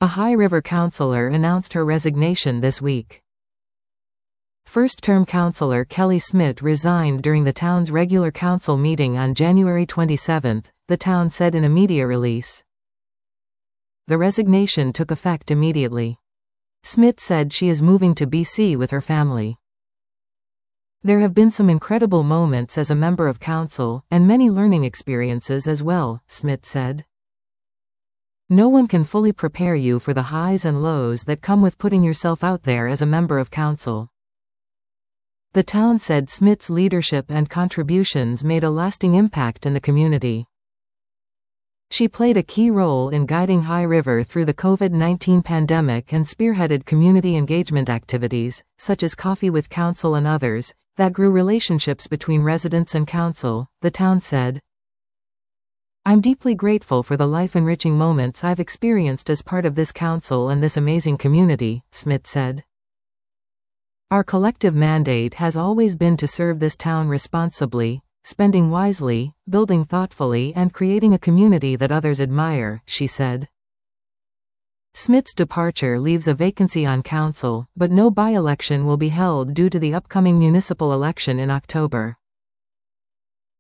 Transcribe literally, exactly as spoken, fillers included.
A High River councillor announced her resignation this week. First-term councillor Kelly Smith resigned during the town's regular council meeting on January twenty-seventh, the town said in a media release. The resignation took effect immediately. Smith said she is moving to B C with her family. There have been some incredible moments as a member of council, and many learning experiences as well, Smith said. No one can fully prepare you for the highs and lows that come with putting yourself out there as a member of council. The town said Smith's leadership and contributions made a lasting impact in the community. She played a key role in guiding High River through the COVID nineteen pandemic and spearheaded community engagement activities, such as Coffee with Council and others, that grew relationships between residents and council, the town said. I'm deeply grateful for the life-enriching moments I've experienced as part of this council and this amazing community, Smith said. Our collective mandate has always been to serve this town responsibly, spending wisely, building thoughtfully and creating a community that others admire, she said. Smith's departure leaves a vacancy on council, but no by-election will be held due to the upcoming municipal election in October.